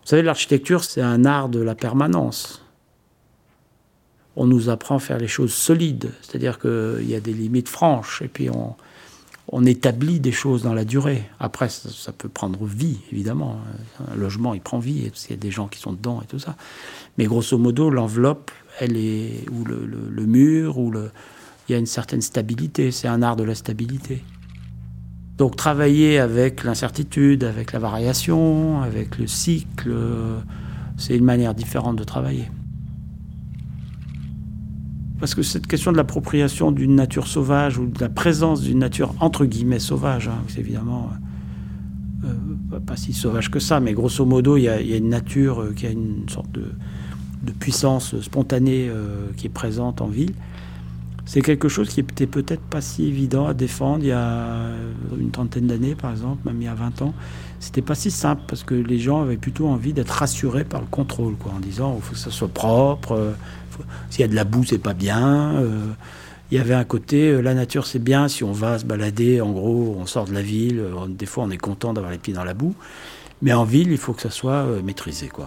Vous savez, l'architecture, c'est un art de la permanence. On nous apprend à faire les choses solides, c'est-à-dire qu'il y a des limites franches, et puis on établit des choses dans la durée. Après, ça peut prendre vie, évidemment. Un logement, il prend vie, parce qu'il y a des gens qui sont dedans et tout ça. Mais grosso modo, l'enveloppe, elle est, ou le mur, il y a une certaine stabilité. C'est un art de la stabilité. Donc travailler avec l'incertitude, avec la variation, avec le cycle, c'est une manière différente de travailler. Parce que cette question de l'appropriation d'une nature sauvage ou de la présence d'une nature entre guillemets sauvage, c'est évidemment pas si sauvage que ça, mais grosso modo, il y a une nature qui a une sorte de puissance spontanée qui est présente en ville. C'est quelque chose qui était peut-être pas si évident à défendre il y a une trentaine d'années, par exemple, même il y a 20 ans. C'était pas si simple parce que les gens avaient plutôt envie d'être rassurés par le contrôle, quoi, en disant il faut que ça soit propre, s'il y a de la boue, c'est pas bien. Il y avait un côté, la nature, c'est bien si on va se balader, en gros, on sort de la ville, des fois on est content d'avoir les pieds dans la boue, mais en ville, il faut que ça soit maîtrisé, quoi.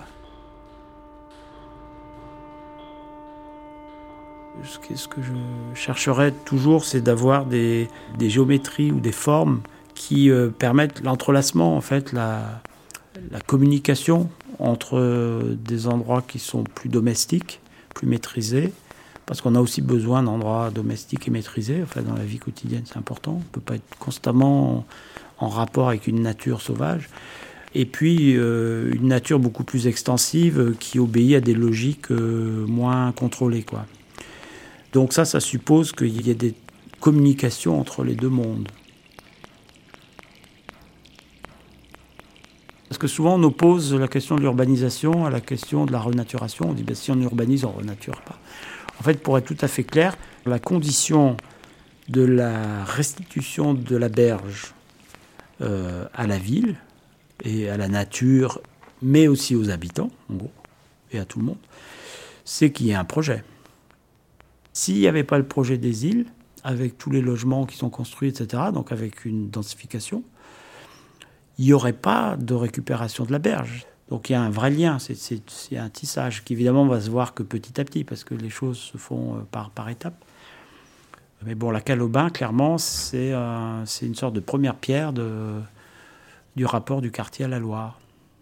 Ce que je chercherais toujours, c'est d'avoir des géométries ou des formes qui permettent l'entrelacement, en fait, la communication entre des endroits qui sont plus domestiques, plus maîtrisés, parce qu'on a aussi besoin d'endroits domestiques et maîtrisés. Enfin, dans la vie quotidienne, c'est important. On ne peut pas être constamment en rapport avec une nature sauvage. Et puis, une nature beaucoup plus extensive qui obéit à des logiques moins contrôlées, quoi. Donc ça suppose qu'il y ait des communications entre les deux mondes. Parce que souvent on oppose la question de l'urbanisation à la question de la renaturation. On dit si on urbanise, on ne renature pas. En fait, pour être tout à fait clair, la condition de la restitution de la berge à la ville et à la nature, mais aussi aux habitants, en gros, et à tout le monde, c'est qu'il y ait un projet. S'il n'y avait pas le projet des îles, avec tous les logements qui sont construits, etc., donc avec une densification, il n'y aurait pas de récupération de la berge. Donc il y a un vrai lien, c'est un tissage qui évidemment va se voir que petit à petit, parce que les choses se font par étapes. Mais bon, la cale au bain, clairement, c'est une sorte de première pierre du rapport du quartier à la Loire.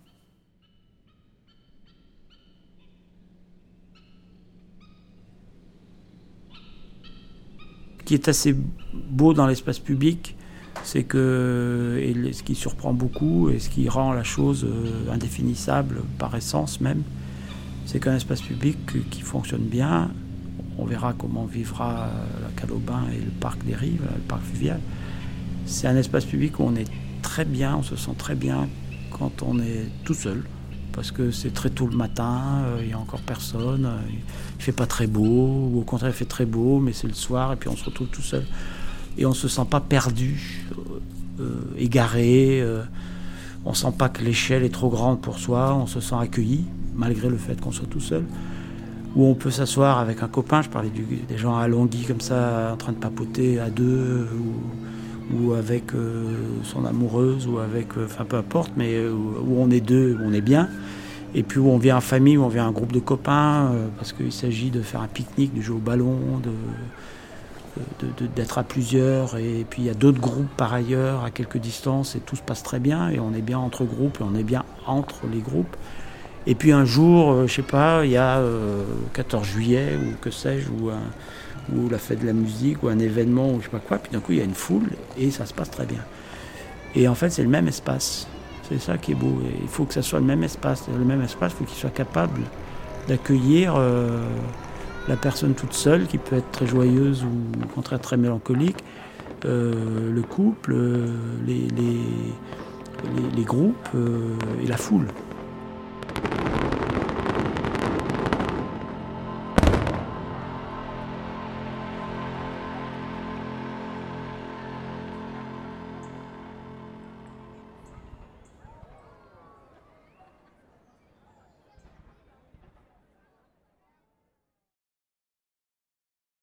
Ce qui est assez beau dans l'espace public, c'est que, et ce qui surprend beaucoup et ce qui rend la chose indéfinissable par essence même, c'est qu'un espace public qui fonctionne bien, on verra comment vivra la cale au bain et le parc des Rives, le parc fluvial. C'est un espace public où on est très bien, on se sent très bien quand on est tout seul. Parce que c'est très tôt le matin, il n'y a encore personne, il ne fait pas très beau, ou au contraire il fait très beau, mais c'est le soir, et puis on se retrouve tout seul. Et on ne se sent pas perdu, égaré, on ne sent pas que l'échelle est trop grande pour soi, on se sent accueilli, malgré le fait qu'on soit tout seul. Où on peut s'asseoir avec un copain, je parlais des gens alongis comme ça, en train de papoter à deux, ou avec son amoureuse, ou avec, enfin peu importe, mais où on est deux, où on est bien, et puis où on vient en famille, où on vient en groupe de copains, parce qu'il s'agit de faire un pique-nique, de jouer au ballon, d'être à plusieurs, et puis il y a d'autres groupes par ailleurs, à quelques distances, et tout se passe très bien, et on est bien entre groupes, et on est bien entre les groupes. Et puis un jour, je sais pas, il y a 14 juillet, ou que sais-je, ou la fête de la musique, ou un événement, ou je sais pas quoi, puis d'un coup il y a une foule, et ça se passe très bien. Et en fait c'est le même espace, c'est ça qui est beau, et il faut que ça soit le même espace. Le même espace, il faut qu'il soit capable d'accueillir la personne toute seule, qui peut être très joyeuse, ou au contraire très mélancolique, le couple, les groupes, et la foule.